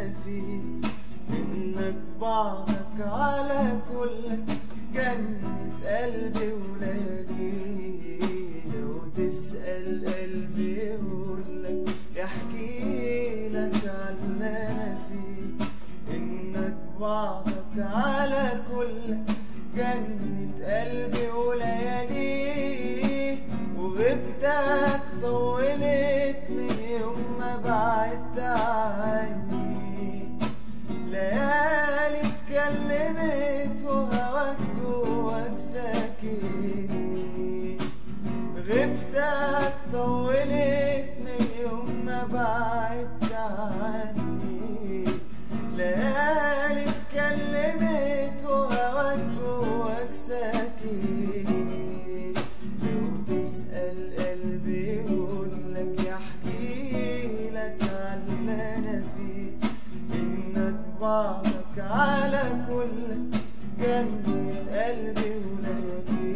انا فيه، انك بعدك على كل جنة قلبي وليالي. لو تسأل قلبي يقولك يحكيلك على اللي انا فيه، انك بعدك على كل جنة قلبي وليالي. وغيبتك طولت من يوم ما بعدت عني، ليالي اتكلمت وهواك جواك ساكنني. غيبتك طولت من يوم ما بعدت عني، ليالي اتكلمت وهواك جواك ساكنني. لو تسأل قلبي يقولك يحكيلك على اللي انا فيه، انك بعدك على كل جنة قلبي وليالي.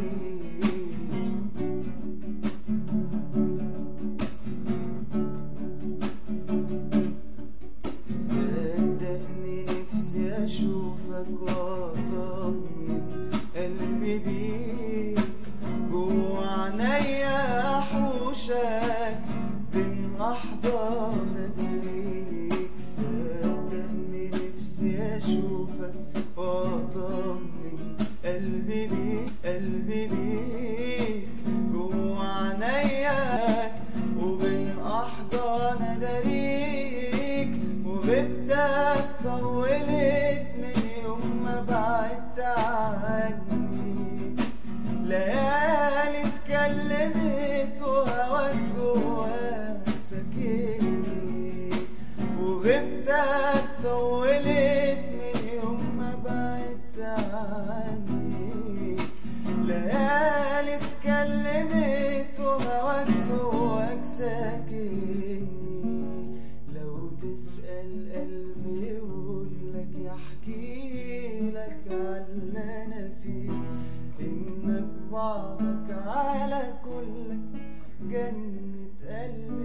صدقني نفسي اشوفك واطمن قلبي بيك، جوا عينيا احوشك بين احضان ايديك. صدقني نفسي اشوفك واطمن قلبي بيك، قلبي بيك جوا عينيا وبين احضان اداريك. وغيبتك طولت من يوم ما بعدت عني، ليالي اتكلمت وهواك جواك ساكنني. وغيبتك طولت من يوم ما بعدت عني، ليالي اتكلمت وهواك جواك ساكنني. لو تسأل قلبي يقولك يحكيلك على اللي انا فيه، انك بعدك على كل جنة قلبي